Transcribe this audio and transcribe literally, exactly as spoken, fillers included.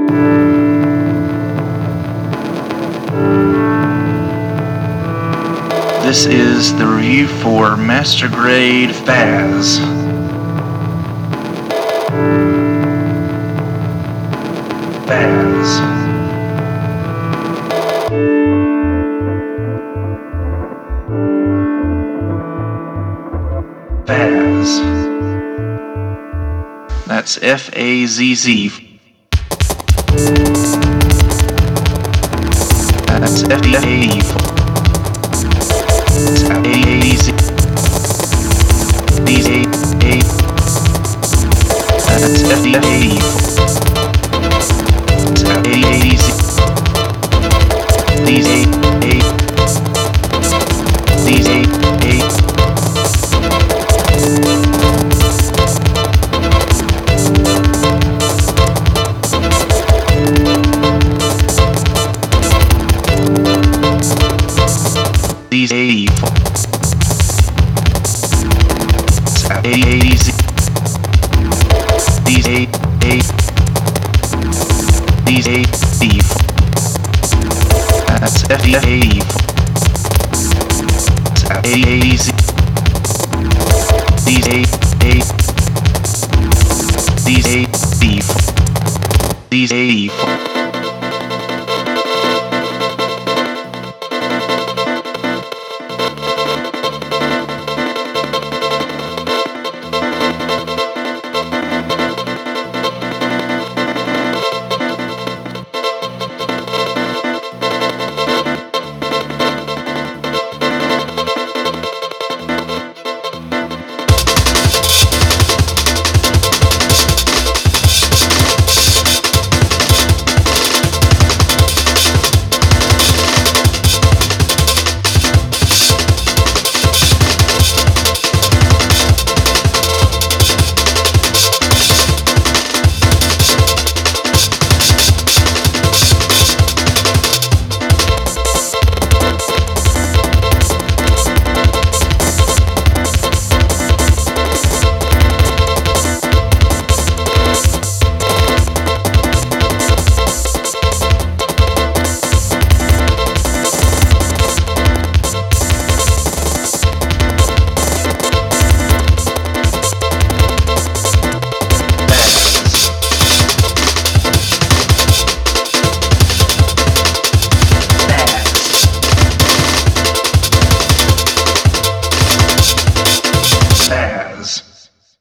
This is the review for Master Grade Faz. Faz. Faz. That's F A Z Z. That's F A Z. That's A A Z. These A A. That's F A Z. That's A A Z. These A A. These A A. These A A A Z. These A A. These A B. That's F A A. That's A A Z. These A A. These A B. These A.